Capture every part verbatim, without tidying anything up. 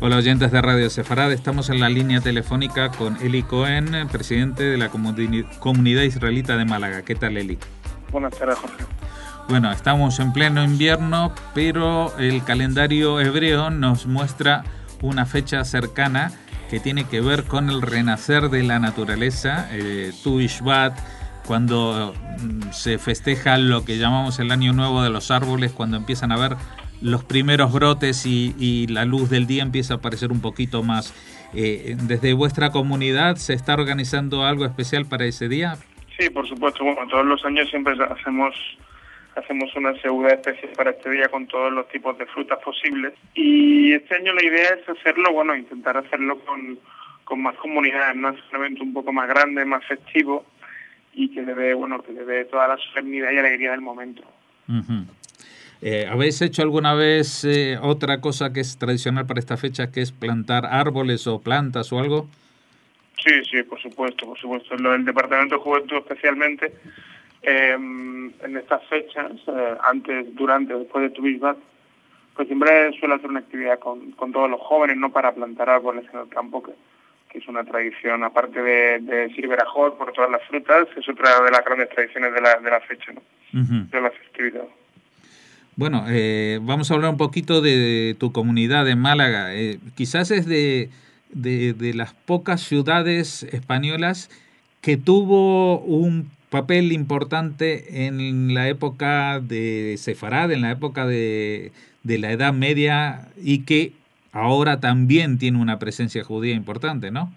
Hola oyentes de Radio Sefarad, estamos en la línea telefónica con Eli Cohen, presidente de la Comuni- Comunidad Israelita de Málaga. ¿Qué tal, Eli? Buenas tardes, Jorge. Bueno, estamos en pleno invierno, pero el calendario hebreo nos muestra una fecha cercana que tiene que ver con el renacer de la naturaleza, eh, Tu B'Shvat, cuando mm, se festeja lo que llamamos el Año Nuevo de los árboles, cuando empiezan a ver los primeros brotes y, y la luz del día empieza a aparecer un poquito más. Eh, ¿Desde vuestra comunidad se está organizando algo especial para ese día? Sí, por supuesto. Bueno, todos los años siempre hacemos hacemos una segunda especie para este día con todos los tipos de frutas posibles. Y este año la idea es hacerlo, bueno, intentar hacerlo con, con más comunidades, ¿no? Es un evento un poco más grande, más festivo y que le dé, bueno, que le dé toda la solemnidad y alegría del momento. Uh-huh. Eh, ¿Habéis hecho alguna vez eh, otra cosa que es tradicional para esta fecha, que es plantar árboles o plantas o algo? Sí, sí, por supuesto, por supuesto. Lo del Departamento de Juventud especialmente, eh, en estas fechas, eh, antes, durante, después de Tu B'Shvat, pues siempre suele hacer una actividad con, con todos los jóvenes, ¿no? Para plantar árboles en el campo, que, que es una tradición, aparte de, de Sir Berajot, por todas las frutas, es otra de las grandes tradiciones de la, de la fecha, ¿no? Uh-huh. De la festividad. Bueno, eh, vamos a hablar un poquito de tu comunidad de Málaga. Eh, quizás es de, de, de las pocas ciudades españolas que tuvo un papel importante en la época de Sefarad, en la época de, de la Edad Media, y que ahora también tiene una presencia judía importante, ¿no?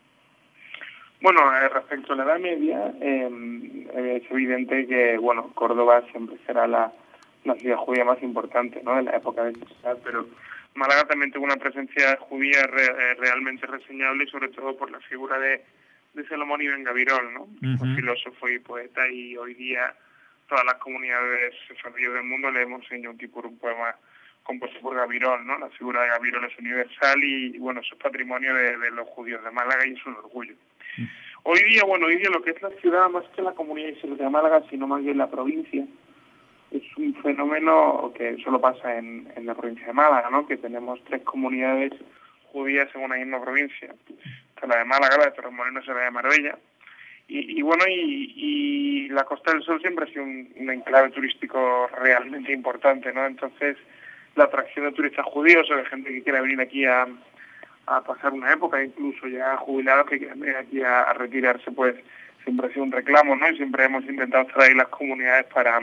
Bueno, eh, respecto a la Edad Media, eh, es evidente que, bueno, Córdoba siempre será la la ciudad judía más importante, ¿no?, de la época de Sefarad, pero Málaga también tuvo una presencia judía re, realmente reseñable, y sobre todo por la figura de, de Salomón Ibn Gabirol, ¿no? Uh-huh. Un filósofo y poeta, y hoy día todas las comunidades sefardíes del mundo leemos en Yom Kippur un poema compuesto por Gabirol, ¿no? La figura de Gabirol es universal y, bueno, eso es patrimonio de, de los judíos de Málaga y es un orgullo. Uh-huh. Hoy día, bueno, hoy día lo que es la ciudad, más que la comunidad israelita de Málaga, sino más bien la provincia, es un fenómeno que solo pasa en, en la provincia de Málaga, ¿no? Que tenemos tres comunidades judías en una misma provincia. Está la de Málaga, la de Torremolinos y la de Marbella. Y, y bueno, y, y la Costa del Sol siempre ha sido un, un enclave turístico realmente importante, ¿no? Entonces, la atracción de turistas judíos o de gente que quiera venir aquí a, a pasar una época, incluso ya jubilados que quieran venir aquí a, a retirarse, pues siempre ha sido un reclamo, ¿no? Y siempre hemos intentado traer las comunidades para...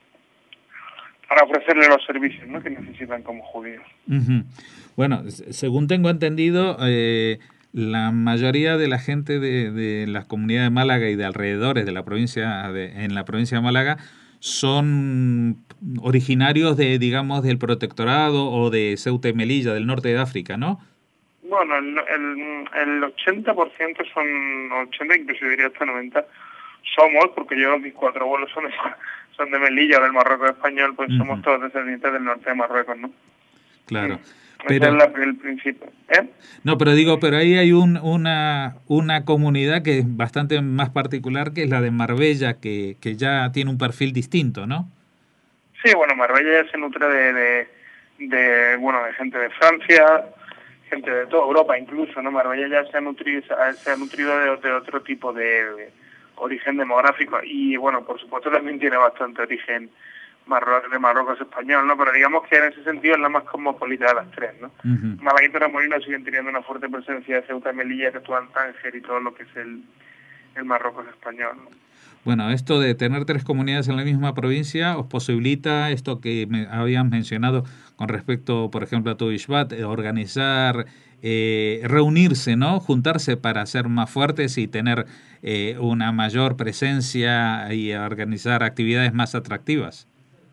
para ofrecerle los servicios, ¿no?, que necesitan como judíos. Uh-huh. Bueno, según tengo entendido, eh, la mayoría de la gente de, de las comunidades de Málaga y de alrededores de la provincia de, en la provincia de Málaga son originarios de, digamos, del protectorado o de Ceuta y Melilla, del norte de África, ¿no? Bueno, el, el, el ochenta por ciento son, ochenta, incluso diría hasta noventa, somos, porque yo mis cuatro abuelos son de, son de Melilla o del Marruecos español, pues uh-huh. somos todos descendientes del norte de Marruecos, ¿no? Claro. Sí. Pero, Ese es la, el principio. ¿Eh? No, pero digo, pero ahí hay un, una, una comunidad que es bastante más particular, que es la de Marbella, que, que ya tiene un perfil distinto, ¿no? Sí, bueno, Marbella ya se nutre de, de, de, bueno, de gente de Francia, gente de toda Europa incluso, ¿no? Marbella ya se ha nutrido, se ha nutrido de, de otro tipo de, de origen demográfico y, bueno, por supuesto también tiene bastante origen Marruecos, de Marruecos español, ¿no? Pero digamos que en ese sentido es la más cosmopolita de las tres, ¿no? Uh-huh. Málaga y Torremolinos siguen teniendo una fuerte presencia de Ceuta y Melilla, que actúan Tánger y todo lo que es el, el Marruecos español, ¿no? Bueno, esto de tener tres comunidades en la misma provincia os posibilita esto que me habían mencionado con respecto, por ejemplo, a Tu B'Shvat, organizar, eh, reunirse, ¿no? Juntarse para ser más fuertes y tener eh, una mayor presencia y organizar actividades más atractivas.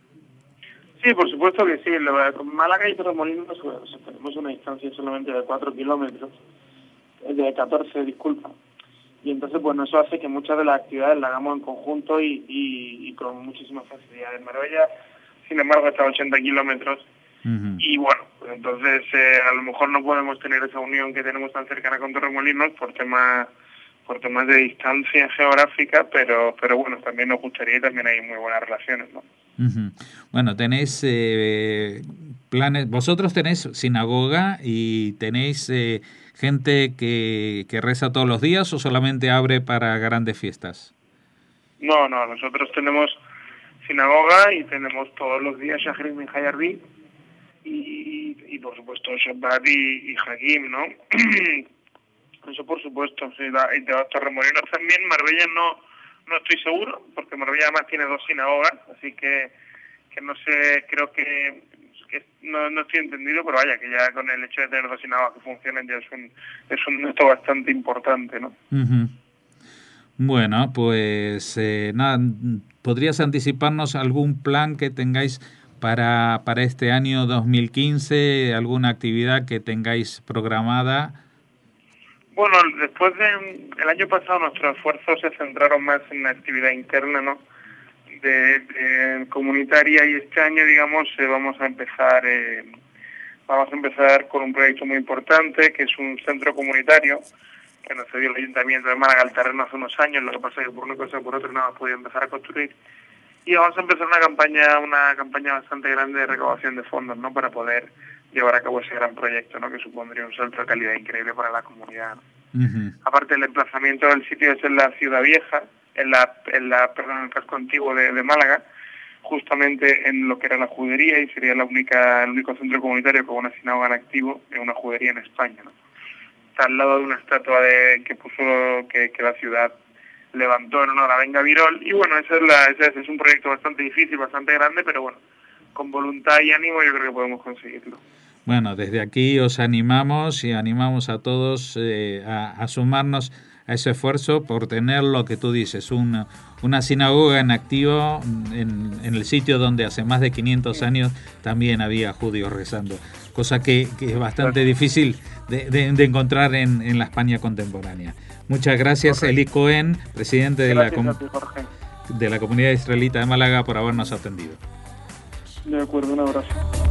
Sí, por supuesto que sí. Con Málaga y Torremolinos tenemos una distancia solamente de cuatro kilómetros, de catorce, disculpa. Y entonces, bueno, eso hace que muchas de las actividades las hagamos en conjunto y, y, y con muchísima facilidad. En Marbella, sin embargo, está a ochenta kilómetros. Uh-huh. Y bueno, pues entonces eh, a lo mejor no podemos tener esa unión que tenemos tan cercana con Torremolinos por temas por temas de distancia geográfica, pero pero bueno, también nos gustaría y también hay muy buenas relaciones, ¿no? Uh-huh. Bueno, tenéis eh, planes, vosotros tenéis sinagoga y tenéis eh, gente que, que reza todos los días o solamente abre para grandes fiestas. No, no, nosotros tenemos sinagoga y tenemos todos los días Shahrit Mincha y Arvit y, y por supuesto Shabbat y, y Hagim, ¿no? Eso por supuesto, sí, y de Torremolinos también. Marbella no no estoy seguro, porque Marbella además tiene dos sinagogas, así que que no sé, creo que, que no, no estoy entendido, pero vaya, que ya con el hecho de tener dos sinagogas que funcionen ya es un, es un hecho bastante importante, ¿no? Uh-huh. Bueno, pues eh, nada, ¿podrías anticiparnos algún plan que tengáis para, para este año dos mil quince, alguna actividad que tengáis programada? Bueno, después de el año pasado nuestros esfuerzos se centraron más en la actividad interna, ¿no? De, de comunitaria, y este año, digamos, eh, vamos a empezar eh, vamos a empezar con un proyecto muy importante, que es un centro comunitario que nos cedió el Ayuntamiento de Málaga al terreno hace unos años. Lo que pasa es que por una cosa o por otra no hemos podido empezar a construir, y vamos a empezar una campaña una campaña bastante grande de recaudación de fondos, ¿no? Para poder llevar a cabo ese gran proyecto, ¿no? Que supondría un salto de calidad increíble para la comunidad, ¿no? Uh-huh. Aparte, el emplazamiento del sitio es en la Ciudad Vieja, en la, en la perdón, en el casco antiguo de, de Málaga, justamente en lo que era la judería, y sería la única el único centro comunitario con una sinagoga en activo, en una judería en España, ¿no? Está al lado de una estatua de que puso que, que la ciudad levantó en honor a Venga Virol, y bueno, ese es, la, ese es un proyecto bastante difícil, bastante grande, pero bueno, con voluntad y ánimo yo creo que podemos conseguirlo. Bueno, desde aquí os animamos y animamos a todos eh, a, a sumarnos a ese esfuerzo por tener lo que tú dices, una, una sinagoga en activo en, en el sitio donde hace más de quinientos años también había judíos rezando, cosa que, que es bastante difícil de, de, de encontrar en, en la España contemporánea. Muchas gracias, Correcto. Eli Cohen, presidente de la, com- ti, Jorge. de la comunidad israelita de Málaga, por habernos atendido. De acuerdo, un abrazo.